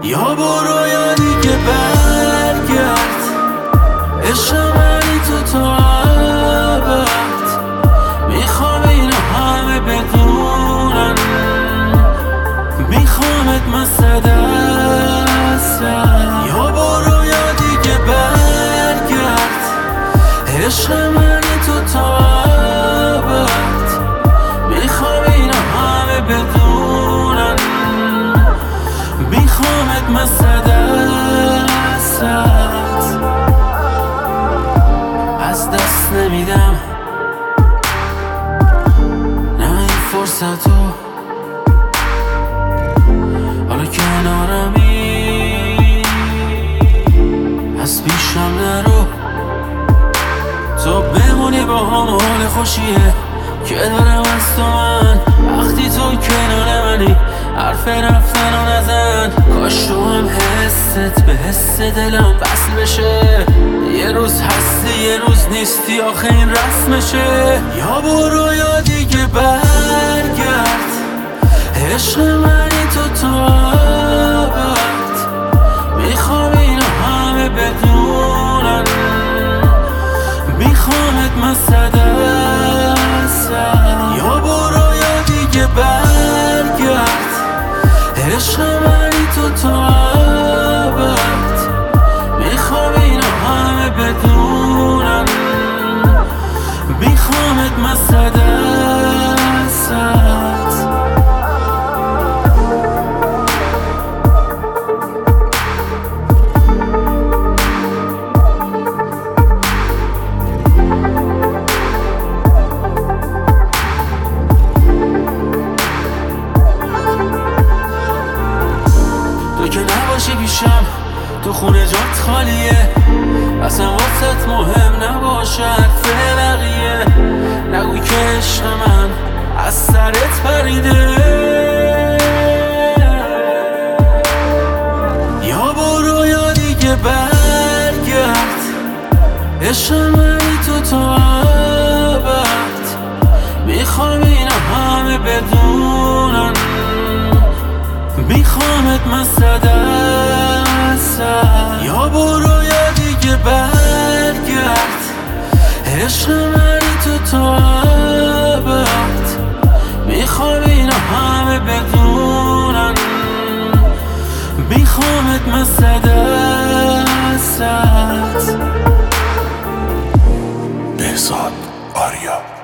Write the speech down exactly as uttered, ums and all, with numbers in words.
یا برو یا دیگه برگرد، عشق منی تو تا ابد. میخوام اینو همه بدونن، میخوامت مثل دستم. یا برو یا دیگه برگرد، عشق منی تو تا ابد. میخوام اینو همه بدونن، میخوامت مثل دستت. از دست نمیدم نه این فرصتو، حالا کنارمی از پیشم نرو. تو بمونی با هم حال خوشیه که دارم از تو من. وقتی تو کنار منی حرف رفتن و نزن. کاش تو هم حست به حس دلم وصل بشه. یه روز هستی یه روز نیستی، آخه این رسمشه. یا برو یا دیگه برگرد، عشق منی تو تا ابد. میخوام اینو همه بدونن، میخوامت مثل دستم. یا برو یا دیگه برگرد، عشق منی تو تا ابد. میخوام اینو همه بدونن، میخوامت مثل دستت. تو که نباشی پیشم تو خونه جات خالیه، اصلا واسط مهم نباشه حرف بقیه. نگوی که عشق من از سرت پریده. یا برو یا دیگه برگرد، عشق منی تو تا ابد. میخوام اینو همه بدونن، میخوامت مثل دستم. یا برو یا دیگه برگرد، عشق منی تو تا ابد. میخوام اینو همه بدونن، میخوامت مثل دستت. بهزاد آریا.